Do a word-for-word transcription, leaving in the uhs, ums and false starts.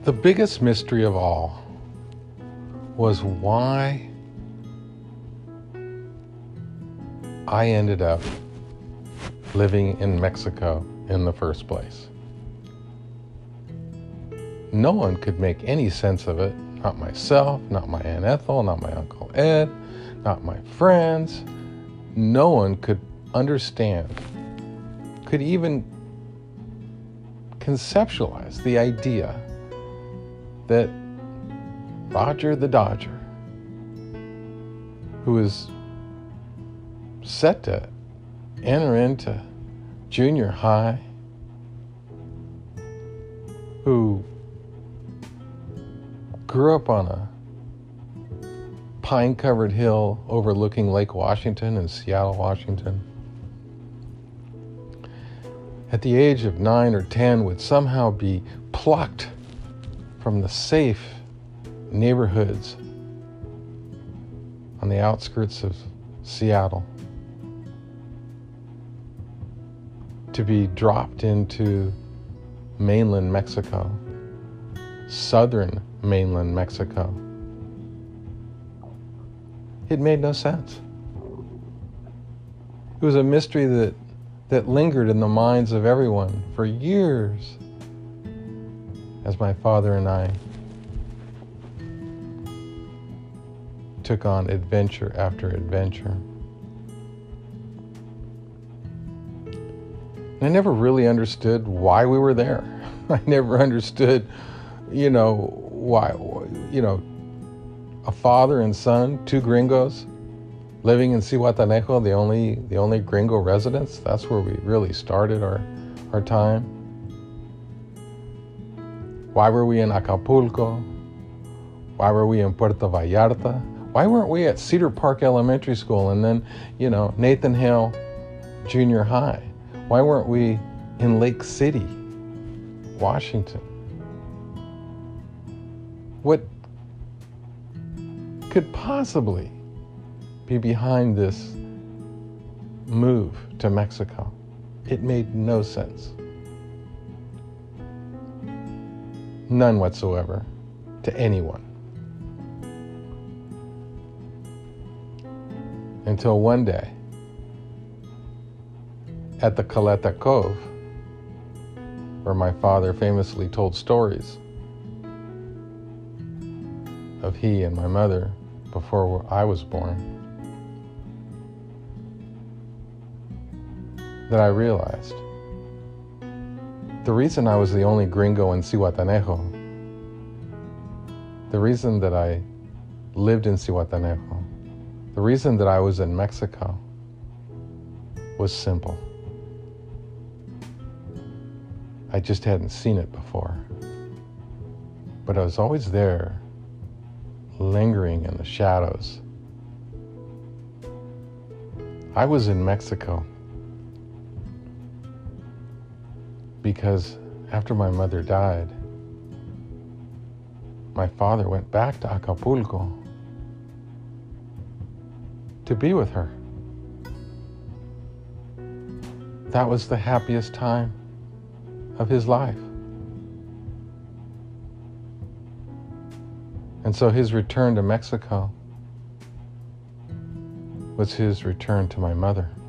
The biggest mystery of all was why I ended up living in Mexico in the first place. No one could make any sense of it. Not myself, not my Aunt Ethel, not my Uncle Ed, not my friends. No one could understand, could even conceptualize the idea that Roger the Dodger, who was set to enter into junior high, who grew up on a pine-covered hill overlooking Lake Washington in Seattle, Washington, at the age of nine or ten would somehow be plucked from the safe neighborhoods on the outskirts of Seattle to be dropped into mainland Mexico, southern mainland Mexico. It made no sense. It was a mystery that, that lingered in the minds of everyone for years as my father and I took on adventure after adventure. And I never really understood why we were there. I never understood, you know, why, you know, a father and son, two gringos, living in Zihuatanejo, the only the only gringo residence. That's where we really started our, our time. Why were we in Acapulco? Why were we in Puerto Vallarta? Why weren't we at Cedar Park Elementary School and then, you know, Nathan Hale Junior High? Why weren't we in Lake City, Washington? What could possibly be behind this move to Mexico? It made no sense. None whatsoever to anyone. Until one day, at the Caleta Cove, where my father famously told stories of he and my mother before I was born, that I realized the reason I was the only gringo in Zihuatanejo, the reason that I lived in Zihuatanejo, the reason that I was in Mexico was simple. I just hadn't seen it before. But I was always there, lingering in the shadows. I was in Mexico because after my mother died, my father went back to Acapulco to be with her. That was the happiest time of his life. And so his return to Mexico was his return to my mother.